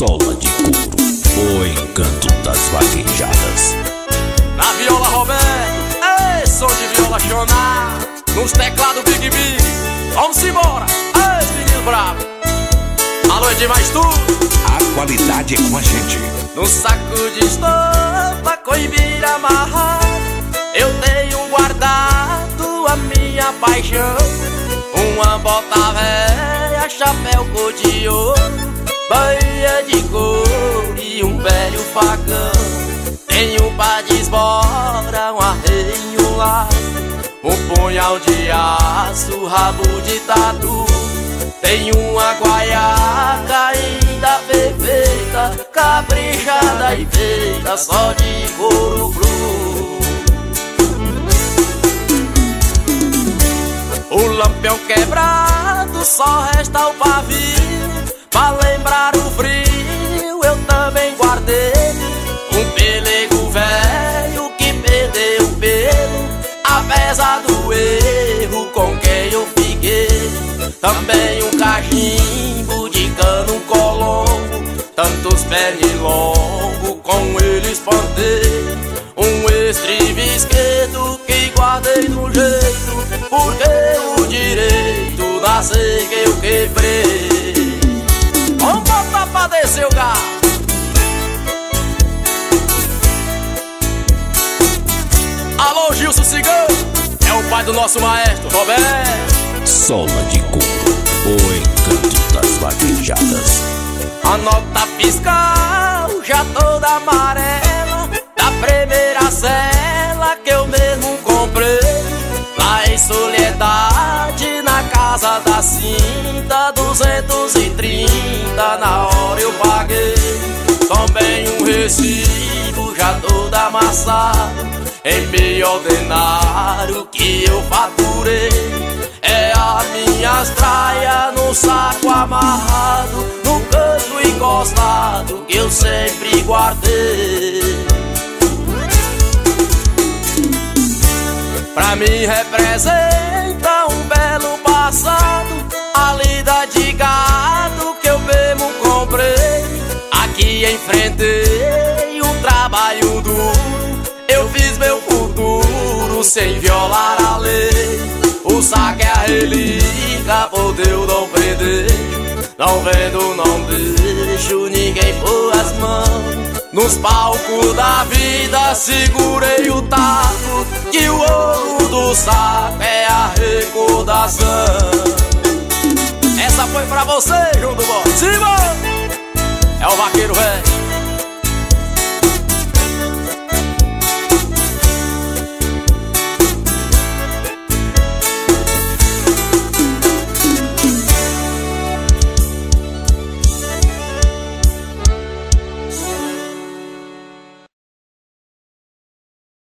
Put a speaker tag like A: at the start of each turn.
A: Sola de Couro, o encanto das vaquejadas.
B: Na viola Roberto, ei, som de viola chonar. Nos teclados Big Big, vamos embora, ei, menino bravo. Alô, demais tudo.
A: A qualidade é com a gente.
B: No saco de estopa, coimbira amarrado, eu tenho guardado a minha paixão. Uma bota velha, chapéu cor de ouro, baía de couro e um velho facão. Tenho pá de esbora, um arreio, um laço, um punhal de aço, rabo de tatu. Tenho uma guaiaca ainda perfeita, caprichada e feita só de couro blu. O lampião quebrado, só resta o pavio. Pra lembrar o frio, eu também guardei um pelego velho que perdeu o pelo, apesar do erro com quem eu fiquei. Também um cachimbo de cano colombo, tantos pernilongos com ele espantei. Um estribo esquerdo que guardei do jeito, porque o direito da seca eu quebrei. Vamos botar pra descer o gato. Alô, Gilson Cigano, é o pai do nosso maestro Roberto.
A: Sola de Couro, o encanto das vaquejadas.
B: A nota fiscal já toda amarela, da primeira cela que eu mesmo comprei. Lá em Soledade, na casa da cinta, 230, na hora eu paguei. Também um recibo já todo amassado, em meio ordenário que eu faturei. É as minhas traias no saco amarrado, no canto encostado que eu sempre guardei. Pra mim representa um belo passado, a lida de gado que eu mesmo comprei. Aqui enfrentei um trabalho duro, eu fiz meu futuro sem violar a lei. O saco é a relíquia, por Deus não prender. Não vendo, não deixo ninguém pôr as mãos. Nos palcos da vida segurei o taco, que o ouro do saco é a recordação. Essa foi pra você, João do Bote. Simão! É o vaqueiro velho.